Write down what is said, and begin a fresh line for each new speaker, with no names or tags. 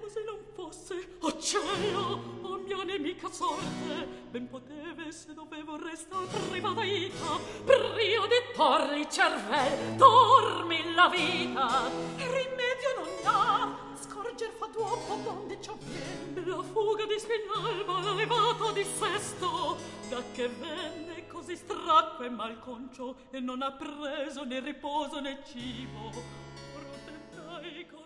se non fosse, oh cielo, oh mia nemica sorte, ben poteve se dovevo restar privata ita, prio di torri cervel, dormi la vita, rimedio non dà, scorger fa dopo donde ciò viene, la fuga di Spinalba, la levata di Sesto, da che venne così stracco e malconcio, e non ha preso né riposo né cibo, protettai con